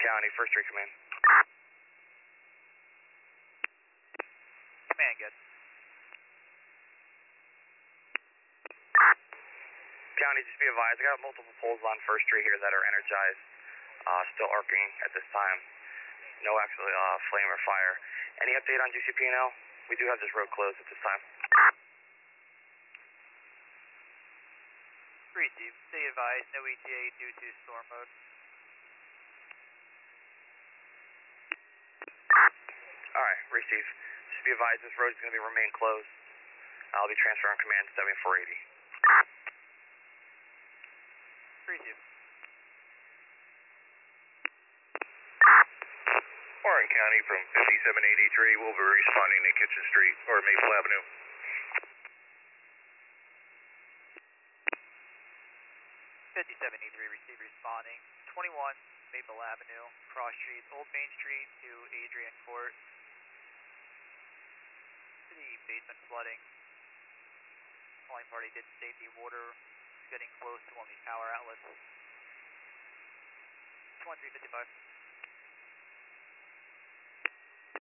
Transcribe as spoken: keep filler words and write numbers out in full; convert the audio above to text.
County, first three command. Command, good. County, just be advised, I got multiple poles on first tree here that are energized, uh, still arcing at this time. No actual uh, flame or fire. Any update on G C P and L? We do have this road closed at this time. Receive. Stay advised, no E T A due to storm mode. Alright, receive. Just be advised, this road is going to be remain closed. I'll be transferring command to seventy-four eighty. Receive. Warren County from fifty-seven eighty-three, we'll be responding to Kitchen Street or Maple Avenue. fifty-seven eighty-three, receive responding. twenty-one Maple Avenue, cross street, Old Main Street to Adrian Court. City basement flooding. Calling party did state the water is getting close to one of these power outlets. twenty-three fifty-five.